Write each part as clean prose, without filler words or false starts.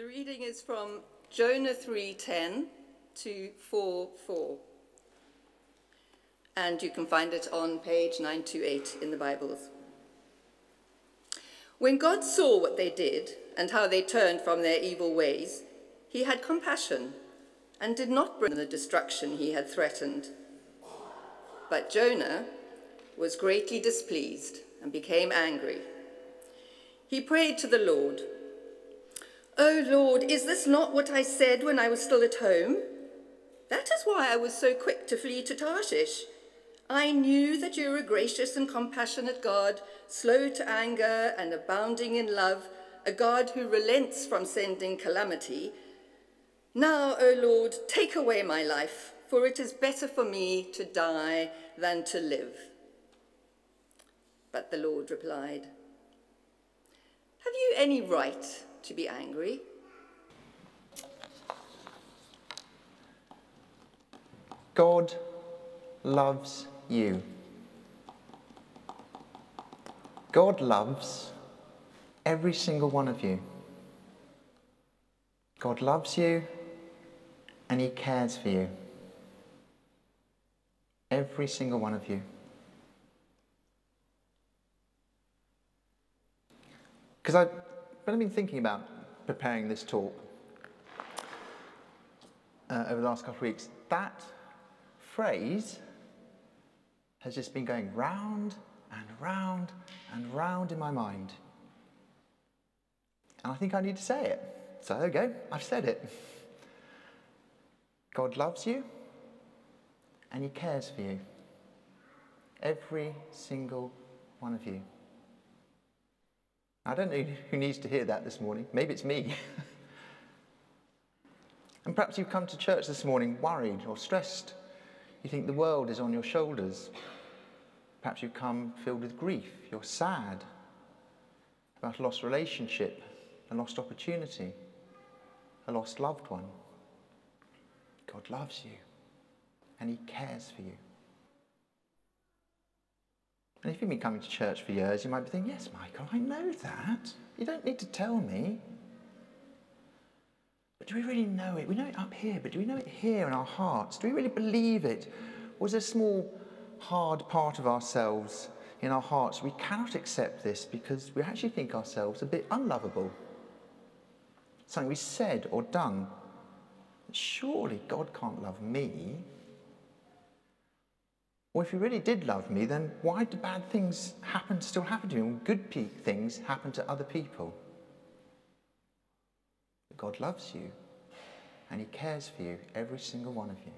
The reading is from Jonah 3:10 to 4:4. And you can find it on page 928 in the Bibles. When God saw what they did and how they turned from their evil ways, he had compassion and did not bring the destruction he had threatened. But Jonah was greatly displeased and became angry. He prayed to the Lord, "O Lord, is this not what I said when I was still at home? That is why I was so quick to flee to Tarshish. I knew that you are a gracious and compassionate God, slow to anger and abounding in love, a God who relents from sending calamity. Now, O Lord, take away my life, for it is better for me to die than to live." But the Lord replied, "Have you any right to be angry?" God loves you. God loves every single one of you. God loves you and he cares for you. Every single one of you. Because I've been thinking about preparing this talk over the last couple of weeks. That phrase has just been going round and round and round in my mind. And I think I need to say it. So there we go, I've said it. God loves you and he cares for you. Every single one of you. I don't know who needs to hear that this morning. Maybe it's me. And perhaps you've come to church this morning worried or stressed. You think the world is on your shoulders. Perhaps you've come filled with grief. You're sad about a lost relationship, a lost opportunity, a lost loved one. God loves you and he cares for you. And if you've been coming to church for years, you might be thinking, "Yes, Michael, I know that. You don't need to tell me." But do we really know it? We know it up here, but do we know it here in our hearts? Do we really believe it? Or is there a small, hard part of ourselves in our hearts? We cannot accept this because we actually think ourselves a bit unlovable. Something we said or done. Surely God can't love me. Or if he really did love me, then why do bad things still happen to me when good things happen to other people? But God loves you and he cares for you, every single one of you.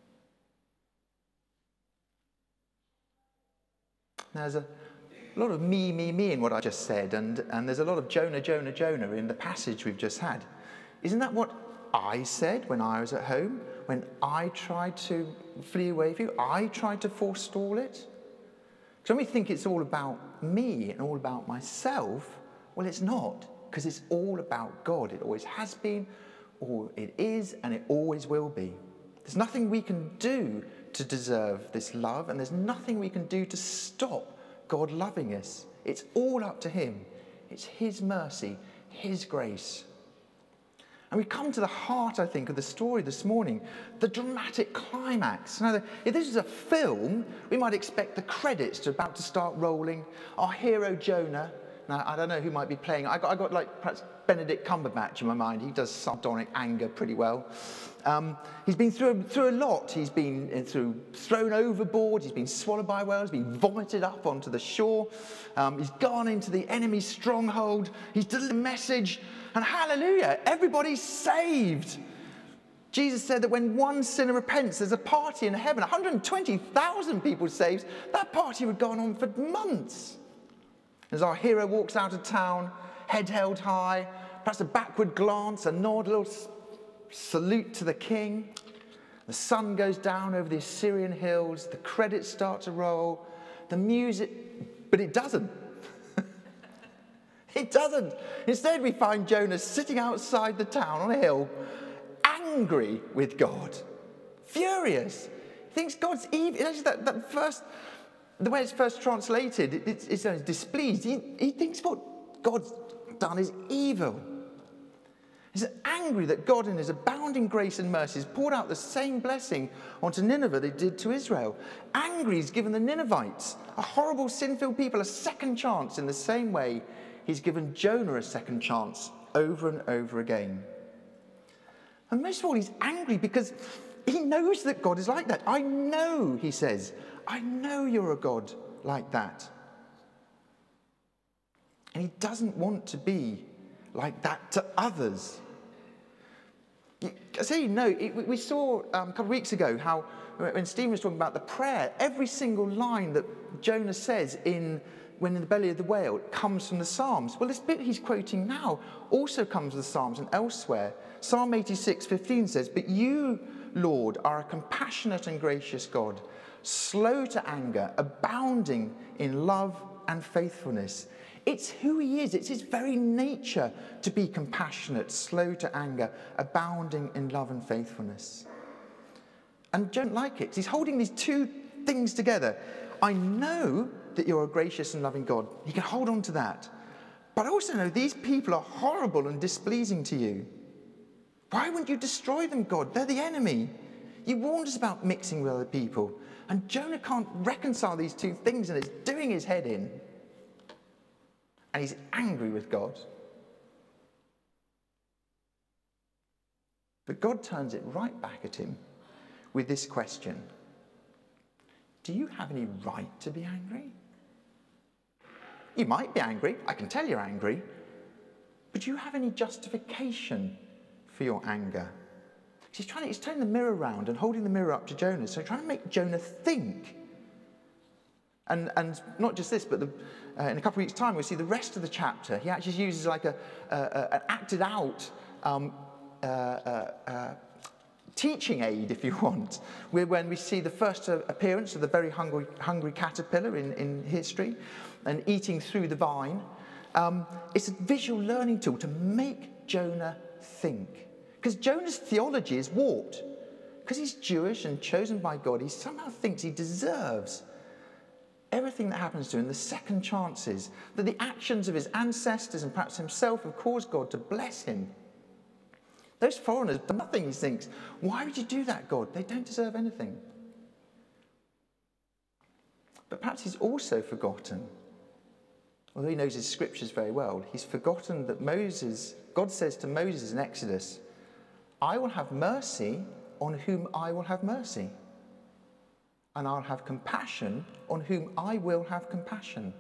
Now, there's a lot of me in what I just said, and there's a lot of Jonah in the passage we've just had. Isn't that what I said when I was at home? When I tried to flee away from you, I tried to forestall it? Because when we think it's all about me and all about myself, well, it's not, because it's all about God. It always has been, or it is, and it always will be. There's nothing we can do to deserve this love, and there's nothing we can do to stop God loving us. It's all up to him. It's his mercy, his grace. And we come to the heart, I think, of the story this morning, the dramatic climax. Now, if this was a film, we might expect the credits to about to start rolling. Our hero, Jonah. Now, I don't know who might be playing. I got like perhaps Benedict Cumberbatch in my mind. He does sardonic anger pretty well. He's been through a lot. He's been thrown overboard. He's been swallowed by whales. He's been vomited up onto the shore. He's gone into the enemy's stronghold. He's delivered a message. And hallelujah, everybody's saved. Jesus said that when one sinner repents, there's a party in heaven. 120,000 people saved. That party would go on for months. As our hero walks out of town, head held high, perhaps a backward glance, a nod, a little salute to the king. The sun goes down over the Assyrian hills. The credits start to roll. The music, but it doesn't. It doesn't. Instead, we find Jonah sitting outside the town on a hill, angry with God, furious. He thinks God's evil. Actually, the way it's first translated, it's displeased. He thinks what God's done is evil. He's angry that God in his abounding grace and mercy has poured out the same blessing onto Nineveh they did to Israel. Angry he's given the Ninevites, a horrible sin-filled people, a second chance in the same way he's given Jonah a second chance over and over again. And most of all, he's angry because he knows that God is like that. I know, he says, I know you're a God like that. And he doesn't want to be like that to others. So we saw a couple of weeks ago how when Stephen was talking about the prayer, every single line that Jonah says when in the belly of the whale comes from the Psalms. Well, this bit he's quoting now also comes from the Psalms and elsewhere. Psalm 86:15 says, "But you, Lord, are a compassionate and gracious God, slow to anger, abounding in love and faithfulness." It's who he is. It's his very nature to be compassionate, slow to anger, abounding in love and faithfulness. And don't like it. He's holding these two things together. I know that you're a gracious and loving God. You can hold on to that. But I also know these people are horrible and displeasing to you. Why wouldn't you destroy them, God? They're the enemy. You warned us about mixing with other people. And Jonah can't reconcile these two things, and it's doing his head in. And he's angry with God. But God turns it right back at him with this question. Do you have any right to be angry? You might be angry. I can tell you're angry. But do you have any justification for your anger? He's turning the mirror around and holding the mirror up to Jonah. So he's trying to make Jonah think. And not just this, but in a couple of weeks' time, we'll see the rest of the chapter. He actually uses like an acted out teaching aid, if you want, when we see the first appearance of the very hungry caterpillar in history and eating through the vine. It's a visual learning tool to make Jonah think. Because Jonah's theology is warped. Because he's Jewish and chosen by God, he somehow thinks he deserves everything that happens to him, the second chances, that the actions of his ancestors and perhaps himself have caused God to bless him. Those foreigners have done nothing, he thinks. Why would you do that, God? They don't deserve anything. But perhaps he's also forgotten, although he knows his scriptures very well, he's forgotten that God says to Moses in Exodus, I will have mercy on whom I will have mercy. And I'll have compassion on whom I will have compassion.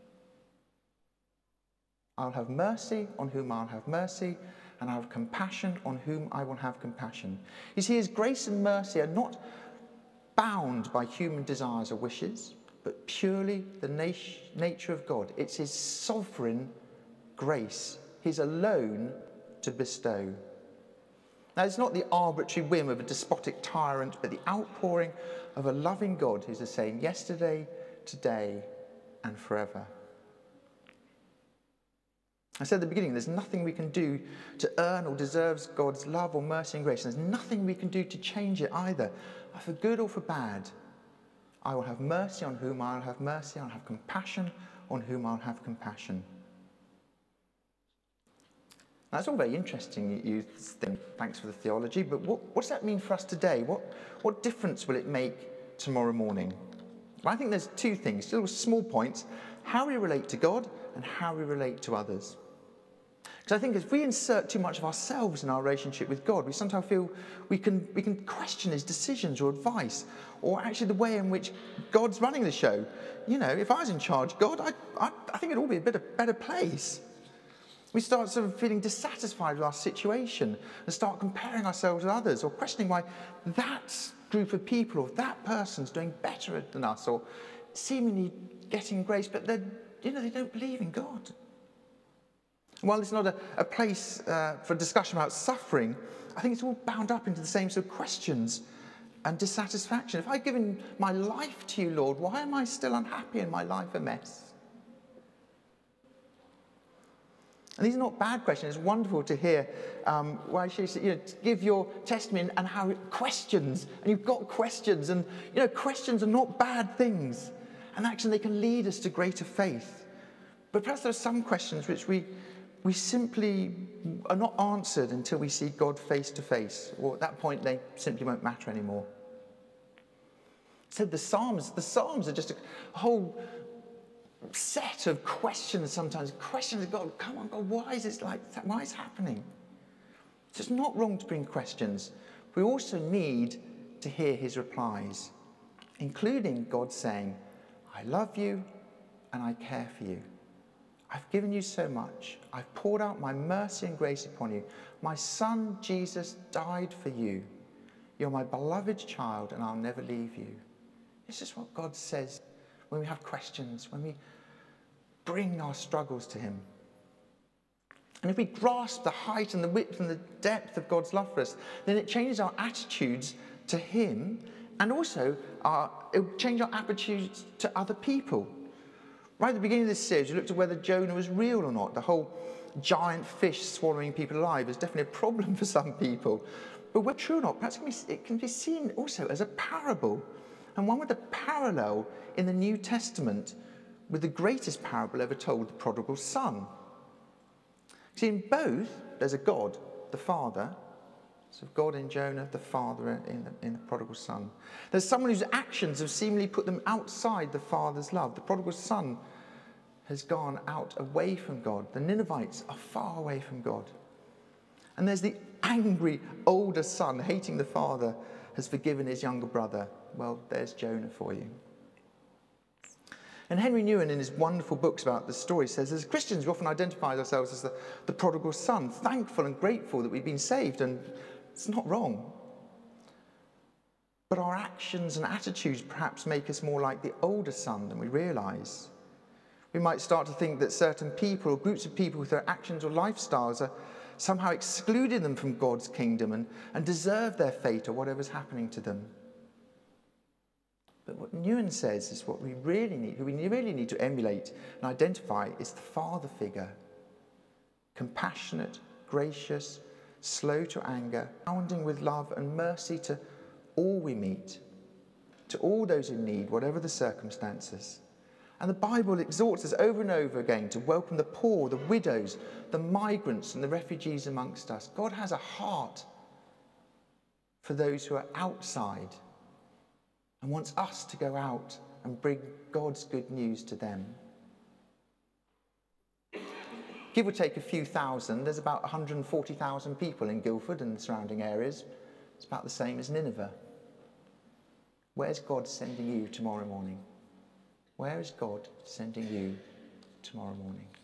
I'll have mercy on whom I'll have mercy, and I'll have compassion on whom I will have compassion. You see, his grace and mercy are not bound by human desires or wishes, but purely the nature of God. It's his sovereign grace, his alone to bestow. Now, it's not the arbitrary whim of a despotic tyrant, but the outpouring of a loving God who's the same yesterday, today, and forever. I said at the beginning, there's nothing we can do to earn or deserve God's love or mercy and grace. And there's nothing we can do to change it either, for good or for bad. I will have mercy on whom I'll have mercy. I'll have compassion on whom I'll have compassion. Now, that's all very interesting, you think. Thanks for the theology. But what does that mean for us today? What difference will it make tomorrow morning? Well, I think there's two things, two little small points. How we relate to God and how we relate to others. Because I think if we insert too much of ourselves in our relationship with God, we sometimes feel we can question his decisions or advice, or actually the way in which God's running the show. You know, if I was in charge, God, I think it'd all be a better place. We start sort of feeling dissatisfied with our situation and start comparing ourselves with others, or questioning why that group of people or that person's doing better than us, or seemingly getting grace, but they don't believe in God. And while it's not a place for discussion about suffering, I think it's all bound up into the same sort of questions and dissatisfaction. If I've given my life to you, Lord, why am I still unhappy and my life a mess? And these are not bad questions. It's wonderful to hear why she said, give your testimony and how questions, and you've got questions, and questions are not bad things, and actually they can lead us to greater faith. But perhaps there are some questions which we we simply are not answered until we see God face to face, or at that point they simply won't matter anymore. So the Psalms are just a whole set of questions sometimes. Questions of God, come on God, why is this like that? Why is it happening? So it's not wrong to bring questions. We also need to hear his replies, including God saying, I love you and I care for you. I've given you so much. I've poured out my mercy and grace upon you. My son, Jesus, died for you. You're my beloved child, and I'll never leave you. This is what God says when we have questions, when we bring our struggles to him. And if we grasp the height and the width and the depth of God's love for us, then it changes our attitudes to him, and also it will change our attitudes to other people. Right at the beginning of this series, we looked at whether Jonah was real or not. The whole giant fish swallowing people alive is definitely a problem for some people. But whether true or not, perhaps it can be seen also as a parable, and one with a parallel in the New Testament with the greatest parable ever told, the prodigal son. See, in both, there's a God, the Father. So God in Jonah, the Father in the prodigal son. There's someone whose actions have seemingly put them outside the Father's love. The prodigal son has gone out away from God. The Ninevites are far away from God. And there's the angry older son, hating the father, has forgiven his younger brother. Well, there's Jonah for you. And Henry Nouwen, in his wonderful books about the story, says, as Christians, we often identify ourselves as the prodigal son, thankful and grateful that we've been saved, and it's not wrong. But our actions and attitudes perhaps make us more like the older son than we realise. We might start to think that certain people or groups of people with their actions or lifestyles are somehow excluding them from God's kingdom and deserve their fate or whatever's happening to them. But what Nouwen says is what we really need, who we really need to emulate and identify, is the father figure. Compassionate, gracious, slow to anger, abounding with love and mercy to all we meet, to all those in need, whatever the circumstances. And the Bible exhorts us over and over again to welcome the poor, the widows, the migrants and the refugees amongst us. God has a heart for those who are outside and wants us to go out and bring God's good news to them. Give or take a few thousand, there's about 140,000 people in Guildford and the surrounding areas. It's about the same as Nineveh. Where's God sending you tomorrow morning? Where is God sending you tomorrow morning?